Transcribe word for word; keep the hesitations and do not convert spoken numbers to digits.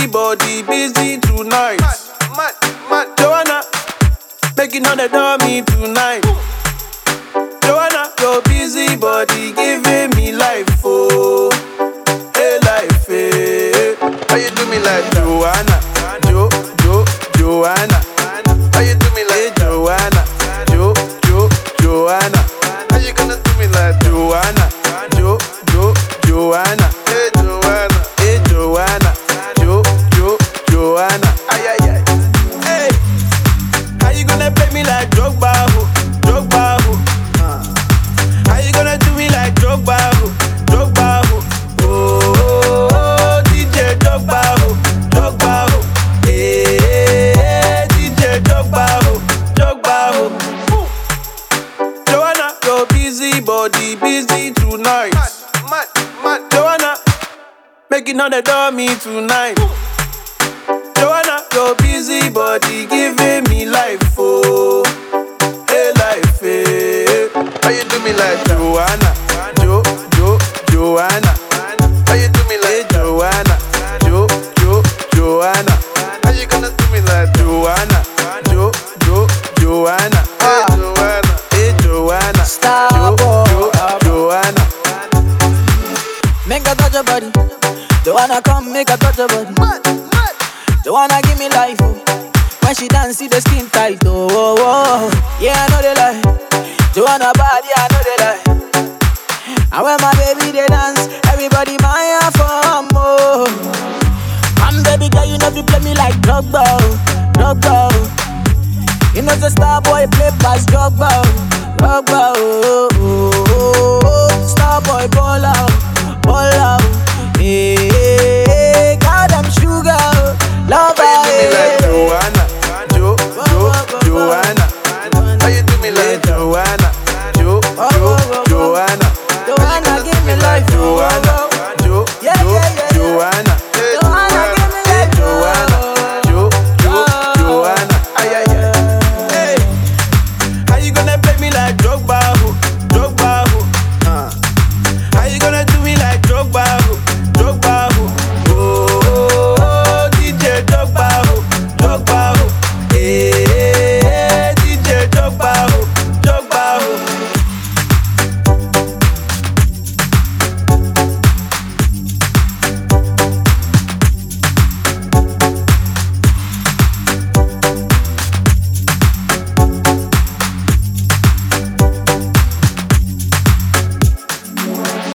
busy, body busy tonight. Mad, mad, Joanna, making all the dummy tonight. Joanna, your busy body giving me life, oh, hey life, hey. how you do me like that? Joanna, Jo, Jo, Joanna, How you do me hey like that? Joanna, Jo, Jo, Joanna, How you gonna do me like that? Joanna, Jo, Jo, Joanna, Hey Joanna, hey Joanna, Jo, Jo, Joanna, ay ay ay. hey. How you gonna play me like Drogba, ho, Drogba, ho? How you gonna do me like Drogba, ho, Drogba, ho? Oh, oh, oh, D J Drogba, ho, Drogba, ho. Hey, D J Drogba, ho, Drogba, ho. Joanna, your busy body busy tonight. Mad, mad, mad. Joanna, making all the dummy tonight. Joanna, your busy body giving me life, oh, hey life, hey. How you do me like that? Joanna, Jo, Jo, Joanna, How you do me hey like that? Joanna, Jo, Jo, Joanna, How you gonna do me like that? Joanna, Jo, Jo, Joanna, Hey Joanna, hey Joanna, Star Jo, boy. Jo, Joanna. Make her touch your body. Don't wanna come, make her touch your body. mad, mad. Don't wanna give me life, oh. When she dance, see the skin tight, oh, oh, oh. Yeah, I know they lie. Don't wanna bad, yeah, I know they lie. And when my baby they dance, everybody my for more. I'm baby girl, you know you play me like Drogba, Drogba. You know the star boy play past Drogba, Drogba, oh, oh, oh.